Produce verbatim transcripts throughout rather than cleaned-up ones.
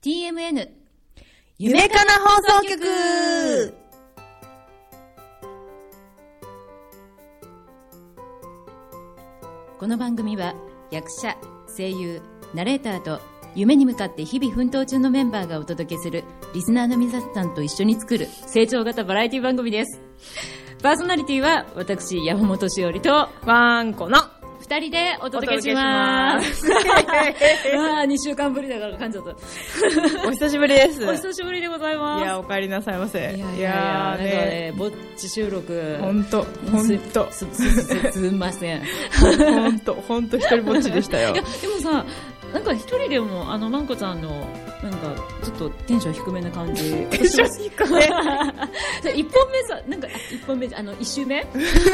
ティーエムエヌ夢かな放送局。 この番組は役者、声優、ナレーターと夢に向かって日々奮闘中のメンバーがお届けするリスナーの皆さんと一緒に作る成長型バラエティ番組です。パーソナリティは私、山本しおりとワンコの二人でお届けします。わあ、にしゅうかんぶりだから噛んじゃった。 お久しぶりです。 お久しぶりでございます。 いや、お帰りなさいませ。いやいやいやいや、ね、ぼっち収録。 ほんと、ほんと。 す、す、す、すみません。 ほんと、ほんと一人ぼっちでしたよ。 いや、でもさ、なんか一人でも、あの、まんこちゃんの、なんか、ちょっとテンション低めな感じ。 テンション低め一本目さ、なんか、一本目、あの、一周目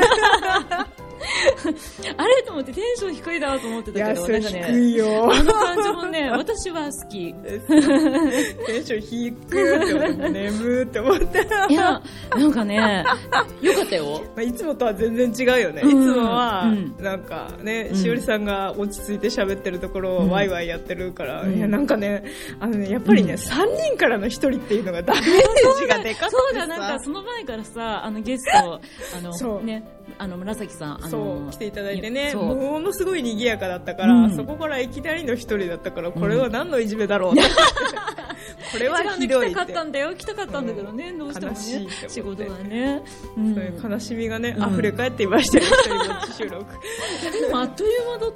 あれと思ってテンション低いだと思ってたけど、 いや、それ低いよ。 あの感じもね、私は好き。 テンション低くって思って、眠ーって思った。 いや、なんかね、よかったよ。 まあ、いつもとは全然違うよね。いつもは、うん、なんかね、しおりさんが落ち着いて喋ってるところをワイワイやってるから、うん、いや、なんかね、あのね、やっぱりね、うん、さんにんからのひとりっていうのがダメージがでかくてさ。 そうだ、なんかその前からさ、あのゲスト、あの、そうね、あの紫さん、あのそう来ていただいてね、ものすごい賑やかだったから、うん、そこからいきなりの一人だったから、これは何のいじめだろうって、うん、これはひどいって。 来たかったんだよ、来たかったんだけどね、うん、どうしてもね、仕事がね、 うん、そういう悲しみがね、うん、溢れ返っていましたよ、一人ぼっち収録。 でもあっという間だった。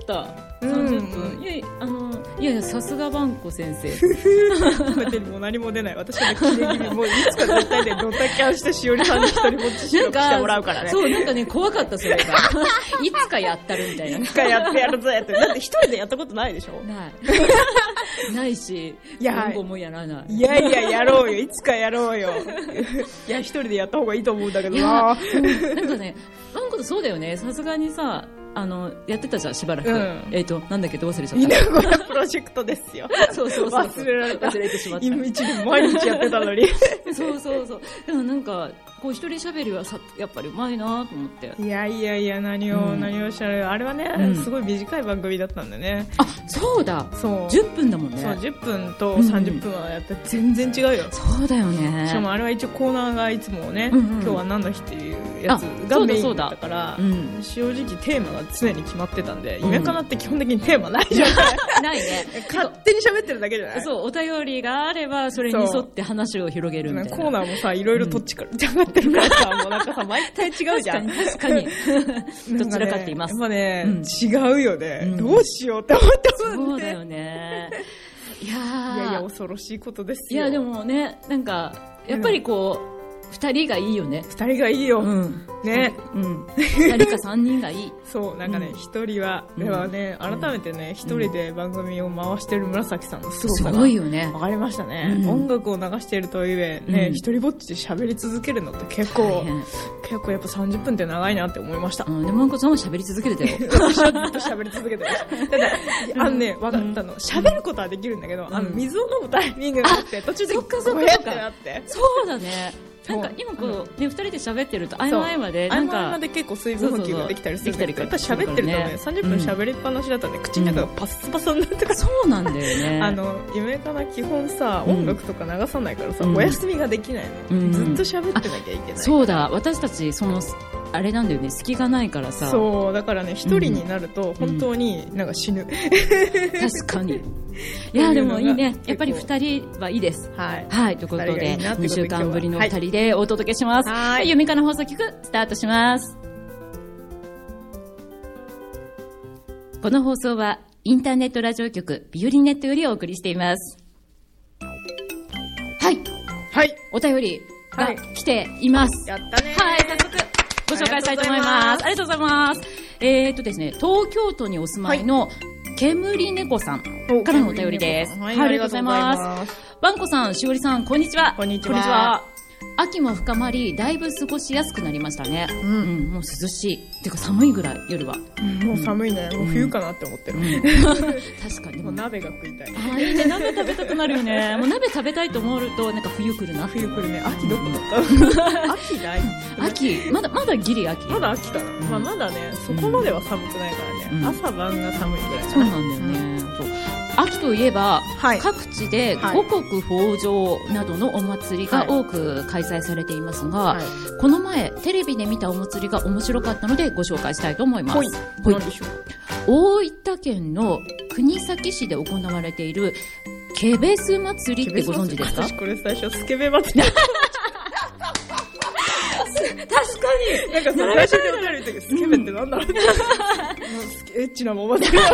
さんじゅっぷん、うん、いやあのいやいや、さすがバンコ先生。 食べても何も出ない。私はキレ気味、もういつか絶対でドタキャンしてしおりさんに一人ぼっち収録してもらうからね。 そう、なんかね、怖かった、それが。いつかやったるみたいな。 いつかやってやるぜって。だって一人でやったことないでしょ。 ない。ないし、今後もやらない。 いやいや、やろうよ。いつかやろうよ。いや、一人でやった方がいいと思うんだけどな。 なんかね、バンコとそうだよね。さすがにさ、あの、やってたじゃん、しばらく。うん、えっ、ー、と、なんだっけ、ど忘れちゃった。 稲子屋プロジェクトですよ。 そうそうそう。 忘れられた。 忘れてしまった。 今一年毎日やってたのに。 そうそうそう。でもなんか、こう一人喋りはさ、やっぱりうまいなと思って。 いやいやいや、何を、うん、何をおっしゃる。あれはね、うん、すごい短い番組だったんだね。 あ、そうだ。そう。じゅっぷんだもんね。 そう、じゅっぷんとさんじゅっぷんはやっぱ全然違うよ。 そうだよね。 しかもあれは一応コーナーがいつもね、うんうん、今日は何の日っていうやつがメインだったから、うん、正直テーマが常に決まってたんで、夢かなって基本的にテーマないじゃん。 ないね。 勝手に喋ってるだけじゃない。 そう、お便りがあれば、それに沿って話を広げるみたいな。 コーナーもさ、いろいろどっちから上がってるからさ、もうなんかさ、毎回違うじゃん。 確かに。どちらかっています。 やっぱね、違うよね。どうしようって思ったもんね。 そうだよね。いやー。 いやいや、恐ろしいことですよ。 いや、でもね、なんか、やっぱりこう、二人がいいよね。 二人がいいよ。うん。ね。 うん。二人か三人がいい。 そう、なんかね、一、うん、人は、ではね、改めてね、一、うん、人で番組を回してる紫さんのすごさが。 すごいよね。 わかりましたね。うん、音楽を流しているとはいえ、ね、一、うん、人ぼっちで喋り続けるのって結構、結構やっぱさんじゅっぷんって長いなって思いました。 うん、でも、マンコさんは喋り続けてたよ。 私はずっと喋り続けてました。ただ、あのね、わかったの。喋ることはできるんだけど、あの、水を飲むタイミングがあって、途中でこうやってなって。 そうだね。なんか今こう、ね、二人で喋ってると合間合間でなんか合間合間で結構水分補給ができたりするんだけど、やっぱ喋ってるとね、さんじゅっぷん喋りっぱなしだったらね、口の中がパッサパサになってから、 そうなんだよね。 あの夢かな基本さ、音楽とか流さないからさ、お休みができないね。ずっと喋ってなきゃいけない。 そうだ、私たちそのあれなんだよね、隙がないからさ。 そうだからね、一人になると本当になんか死ぬ。 確かに。いやでもいいね。やっぱり二人はいいです。はい。はい、ということでにしゅうかんぶりの二人でお届けします。はい。夢かな放送局スタートします。この放送はインターネットラジオ局ビオリネットよりお送りしています。はい。 はい。 お便りが来ています。 やったね。 はい。早速ご紹介したいと思います。ありがとうございます。えーっとですね、東京都にお住まいの煙猫さんからのお便りです。 はい、ありがとうございます。 バンコさん、しおりさん、こんにちは。 こんにちは。こんにちは。 秋も深まり、だいぶ過ごしやすくなりましたね。うん。うん、もう涼しい。てか寒いぐらい、夜は。 うん、もう寒いね。うん、もう冬かなって思ってる。うん、 確かに。 もう鍋が食いたい。 ああ、いいね。鍋食べたくなるよね。もう鍋食べたいと思うと、なんか冬来るな。 冬来るね。秋どこだった、秋ない秋、まだ、まだギリ秋。 まだ秋かな。うん、まあまだね、そこまでは寒くないからね。うん、朝晩が寒いぐらい。 そうなんだよね。そう。 秋といえば、 はい、 各地で五穀豊穣などのお祭りが多く開催されていますが、はい、この前テレビで見たお祭りが面白かったのでご紹介したいと思います。 ほい、何でしょう。 大分県の国東市で行われているケベス祭りってご存知ですか？ 私これ最初スケベ祭り確かになんか最初におられる時スケベってなんだろうってエッチなお祭り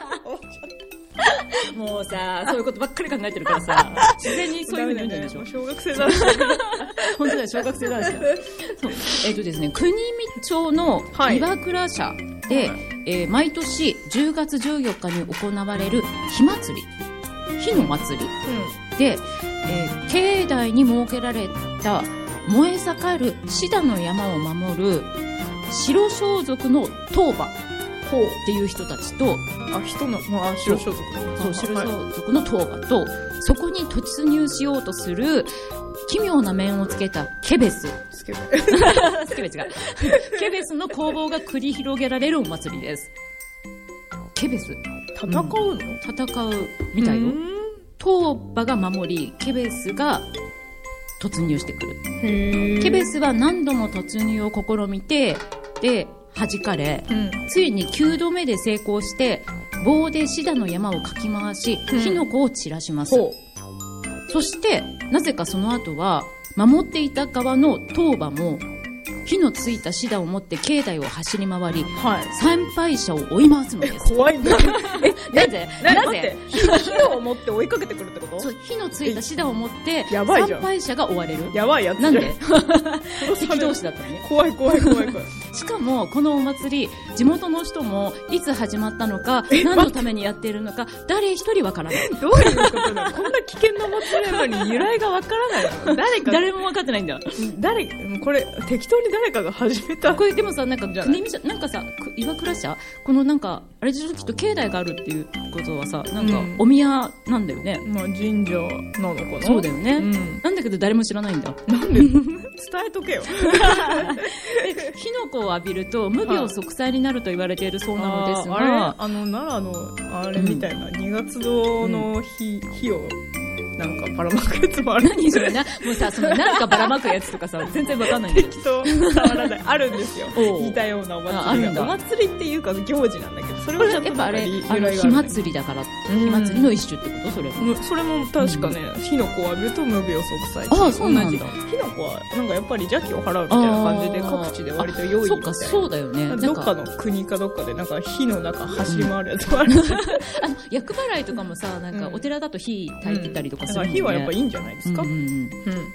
もうさ、そういうことばっかり考えてるからさ、自然にそういうふうに言うんじゃないでしょ。 小学生だし本当だよ、小学生だしそうえっ、ー、とですね、国見町の岩倉社で、はい、えー、毎年じゅうがつじゅうよっかに行われる火祭り、火の祭り、うん、で、えー、境内に設けられた燃え盛るシダの山を守る白装束の当場っていう人たちと、 あ、人の、まあ、白装束そう、白装束の当場と、そこに突入しようとする奇妙な面をつけたケベス。 スケベ。 スケベ違う。ケベスの攻防が繰り広げられるお祭りです。ケベス。 戦うの、うん、 戦うみたいよ。当場が守り、ケベスが突入してくる。 へー。 ケベスは何度も突入を試みて、で、弾かれ、うん、ついにきゅうどめで成功して棒でシダの山をかき回し、うん、火の粉を散らします。そしてなぜかその後は守っていた側の当場も火のついたシダを持って境内を走り回り、はい、参拝者を追い回すのです。 怖いんだえ、なぜなぜ火を持って追いかけてくるってこと？ そう、火のついたシダを持って参拝者が追われる。 やばいやつじゃん。 なんで敵同士だったのね。 怖い怖い怖い怖い。 しかもこのお祭り、地元の人もいつ始まったのか、何のためにやっているのか、誰一人わからない。 どういうことだこんな危険な祭りなのに由来がわからないの。誰か誰もわかってないんだ。 誰、これ適当に誰かが始めた。 これでもさ、なんか国見社、なんかさ、岩倉社、このなんかあれでしょ、きっと境内があるっていうことはさ、なんかお宮なんだよね。 うん、まあ神社なのかな。 そうだよね。うん、なんだけど誰も知らないんだ。 なんで伝えとけよ。 火の粉を浴びると無病息災になると言われているそうなのですが、 あ, あれあの奈良のあれみたいな、うん、二月堂の火、うん、火をなんかばらまくやつもある。 何それな、もうさ、そのなんかばらまくやつとかさ、全然わかんないんだよ。 適当伝わらない。あるんですよ。似たようなお祭りが。お祭りっていうか行事なんだけど、それはちょっとなんか由来がある、ね。火祭りだから、火祭りの一種ってことそれも。 それも確かね、うん、火の粉を浴びると無病息災。 ああ、そうなんだ。 火の粉はなんかやっぱり邪気を払うみたいな感じで各地で割と良いみたいな。 そうか、そうだよね。 どっかの国かどっかでなんか火の中走り回るやつもある。 あの、厄払いとかもさ、なんかお寺だと火焚いてたりとかするもんね。 火はやっぱいいんじゃないですか。うんうんうんうん、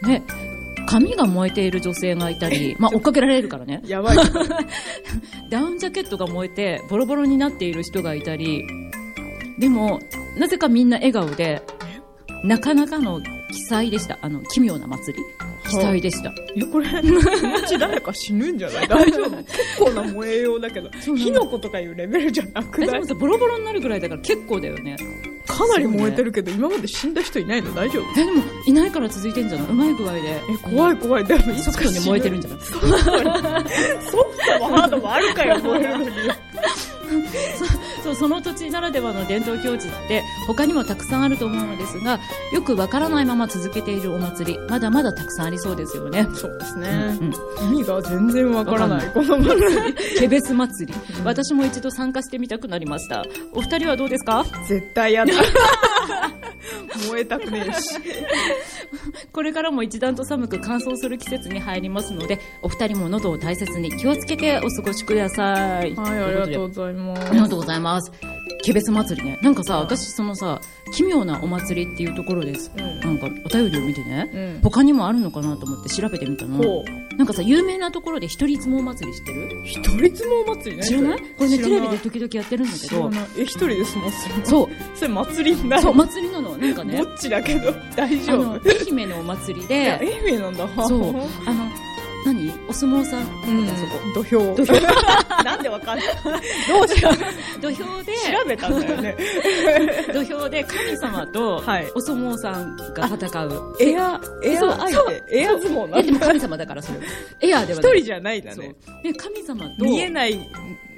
ね、髪が燃えている女性がいたり、まあ追っかけられるからね。 やばい。 ダウンジャケットが燃えてボロボロになっている人がいたり、でもなぜかみんな笑顔で、なかなかの奇祭でした。あの奇妙な祭り。奇祭でした。 え、これ、このうち誰か死ぬんじゃない？大丈夫？結構な燃えようだけど、火の粉とかいうレベルじゃなくない？ でもさ、ボロボロになるぐらいだから結構だよね。 かなり燃えてるけど、ね、今まで死んだ人いないの？大丈夫？ え、でもいないから続いてんじゃない？うまい具合で。 え、怖い怖い。でもいつかに燃えてるんじゃない？ ソフトもハードもあるかよ、燃えるのに。 そう、その土地ならではの伝統行事って他にもたくさんあると思うのですが、よくわからないまま続けているお祭り、まだまだたくさんありそうですよね。 そうですね。うんうん、意味が全然わからない、この祭り。 ケベス祭り。私も一度参加してみたくなりました。お二人はどうですか？ 絶対やだ。燃えたくねえし。 これからも一段と寒く乾燥する季節に入りますので、お二人も喉を大切に気をつけてお過ごしください。 はい、ありがとうございます。 ありがとうございます。ケベス祭りね。なんかさ、私そのさ、奇妙なお祭りっていうところです。うん、なんかお便りを見てね、うん、他にもあるのかなと思って調べてみたの。なんかさ、有名なところで一人相撲祭り知ってる？ 一人相撲祭りね。 知らない？これね、テレビで時々やってるんだけど。 え、一人で相撲するの？ そう。 それ祭りになる。 そう、祭りなの。なんかね。 ぼっちだけど、大丈夫。 愛媛のお祭りで。 愛媛なんだ。 そう。あの、何？お相撲さん。うん、そこ。 土俵。土俵。なんでわかんない。どうしよう。 土俵で。 調べたんだよね。 土俵で神様とお相撲さんが戦う。 エア、エア相手。エア相撲なんだ。 でも神様だからそれ。エアではない。一人じゃないんだね。 で、神様と。 見えない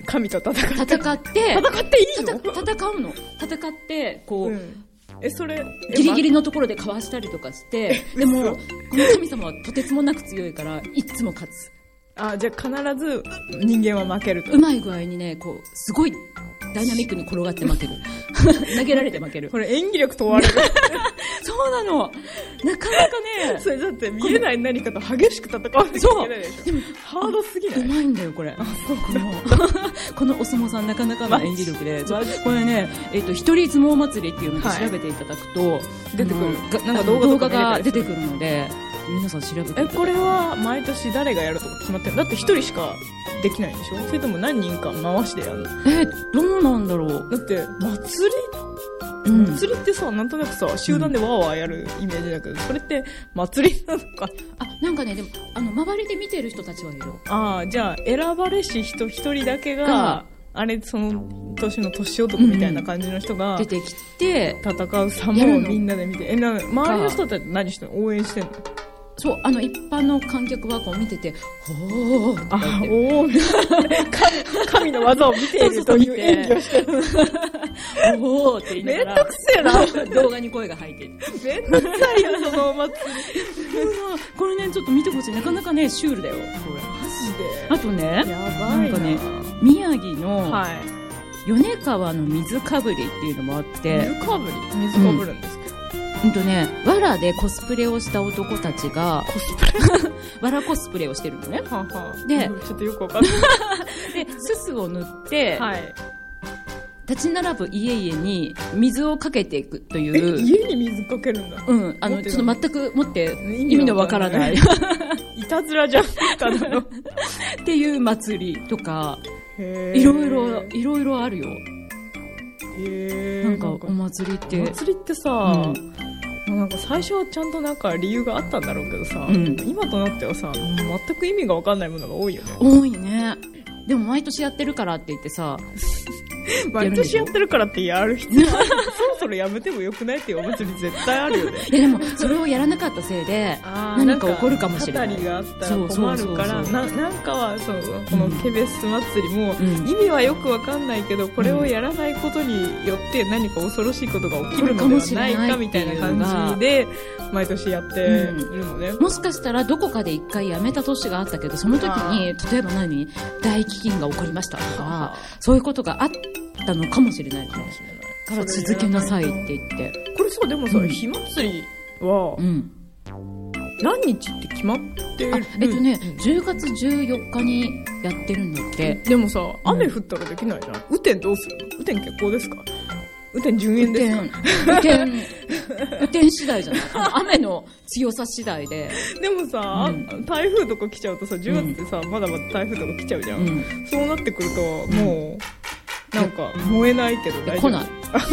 神と戦って。 戦って、 戦っていいの？ 戦うの。戦って、こう、うん、 え、それ、 ギリギリのところでかわしたりとかして、でも、この神様はとてつもなく強いから、いつも勝つ。 あ、じゃあ必ず人間は負けると。 うまい具合にね、こう、すごいダイナミックに転がって負ける。投げられて負ける。 これ演技力問われる。 そうなの。なかなかね。 それだって見えない何かと激しく戦わなきゃいけないでしょ。でも、ハードすぎない？ うまいんだよ、これ。あ、そうこの、このお相撲さんなかなかの演技力で。これね、えっと、一人相撲祭りっていうのを調べていただくと、はい、 出てくる。 なんか動画とかが出てくるので、皆さん調べて。 え、これは毎年誰がやるとか決まってる？だって一人しかできないんでしょ？それとも何人か回してやるの？ え、どうなんだろう。 だって、祭りうん、祭りってさ、なんとなくさ、集団でワーワーやるイメージだけど、うん、それって祭りなのか。 あ、なんかね、でも、あの、周りで見てる人たちはいる。 ああ、じゃあ、選ばれし人一人だけが、あれ、その年の年男みたいな感じの人が、 出てきて、 戦う様をみんなで見て、え、な、周りの人たち何してんの？応援してんの？ そう、あの、一般の観客はこう見てて、ほーあ、おー神、神の技を見ているという演技をしてる。 おーって言いながら。 めんどくせえな。 動画に声が入ってる。 めんどくさいよ、そのお祭り。 これね、ちょっと見てほしい。なかなかね、シュールだよ。これ。 マジで。 あとね、 やばいな。なんかね、 宮城の、 はい。 米川の水かぶりっていうのもあって。 水かぶり？水かぶるんですか？ うんとね、わらでコスプレをした男たちが、 コスプレわらコスプレをしてるのね。 はあはあ、 で、 ちょっとよくわかんない。 で、すすを塗って、 はい、 立ち並ぶ家々に水をかけていくという。 え、家に水かけるんだ。 うん、あの、ちょっと全くもって意味のわからない。 いたずらじゃん、ただの。 っていう祭りとか、 へいろいろ、いろいろあるよ。 へー。なんかお祭りって。 お祭りってさ、うんなんか最初はちゃんとなんか理由があったんだろうけどさ、うん、今となってはさ、全く意味がわかんないものが多いよね。 多いね。でも毎年やってるからって言ってさ、 毎年やってるからってやる必要ある。そろそろやめてもよくないっていうお祭り絶対あるよね。 いやでもそれをやらなかったせいで何か起こるかもしれない。 語りがあったら困るから、ななんかはそのこのケベス祭りも意味はよくわかんないけど、これをやらないことによって何か恐ろしいことが起きるのではないかみたいな感じで毎年やっているのね。 もしかしたらどこかで一回やめた年があったけど、その時に例えば何大飢饉が起こりましたとか、そういうことがあったのかもしれないかもしれないから続けなさいって言って。 これさ、でもさ、うん、火祭りは、うん、何日って決まってる？ えっとね、うん、じゅうがつじゅうよっかにやってるんだって。 でもさ、雨降ったらできないじゃん。雨天どうするの？雨天結構ですか？雨天順延ですか？ 雨天、雨天次第じゃない？雨の強さ次第で。 でもさ、うん、台風とか来ちゃうとさ、じゅうがつってさ、うん、まだまだ台風とか来ちゃうじゃん。うん、そうなってくると、もう、なんか、燃えないけど大丈夫。 来ない。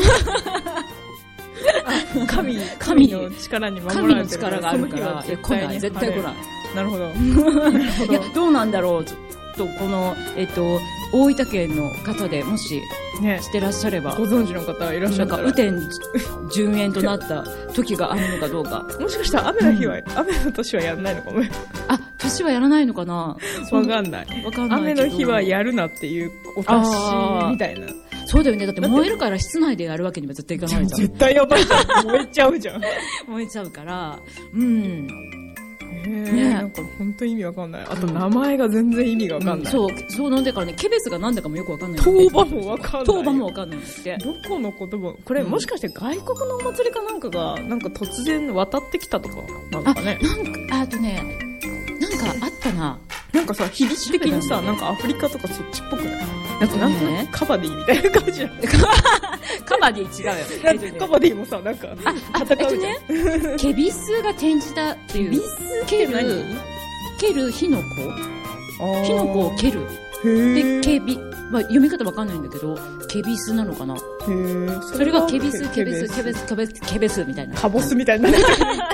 神、神の力に守られてる。 神の力があるから、来ない。絶対来ない。 なるほど。 いや、どうなんだろう。ちょっと、この、えっと、大分県の方でもし、してらっしゃれば。 ご存知の方いらっしゃったら。 なんか、雨天順延となった時があるのかどうか。 もしかしたら雨の日は、うん、雨の年はやらないのかも。 あ、年はやらないのかな？ わかんない。わかんない。雨の日はやるなっていうお達しみたいな。 そうだよね。だって燃えるから室内でやるわけには絶対いかないじゃん。 絶対やばいじゃん。燃えちゃうじゃん。 燃えちゃうから、うん。 へー、ね、なんか本当に意味わかんない。あと名前が全然意味がわかんない。 うん、そう、そうなんだからね、ケベスがなんだかもよくわかんない。 当場もわかんない。 当場もわかんないって。 どこの言葉、これ、うん、もしかして外国のお祭りかなんかが、なんか突然渡ってきたとか、なんかね。 あ、なんか、あとね、なんかあったな。 なんかさ、比率的にさ、なんかアフリカとかそっちっぽくない？なんかなんとなくカバディみたいな感じじゃん。 カバディ違うよ。 なんかカバディもさ、なんか、 あ、戦うじゃん。えっとね、ケビスが転じたっていう。 ケビスって何？ 蹴る火の粉？火の粉を蹴る。で、ケビ、まあ、読み方わかんないんだけど、ケビスなのかな？へー。 それがケビス、ケビス、ケビス、ケビス、ケビスみたいな。 カボスみたいな。い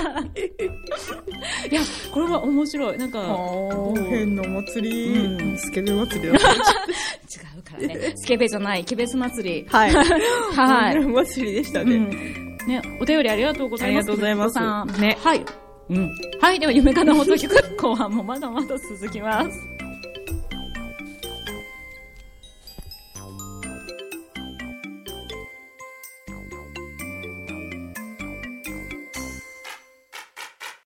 や、これは面白い。なんか、 変なお祭り、うん、スケベ祭りだった。違うからね。スケベじゃない、ケベス祭り。 はい。 はい。 お祭りでしたね。うん、 ね、お便りありがとうございます。 ありがとうございます。 ね。はい。うん。はい。では、夢かな放送局後半もまだまだ続きます。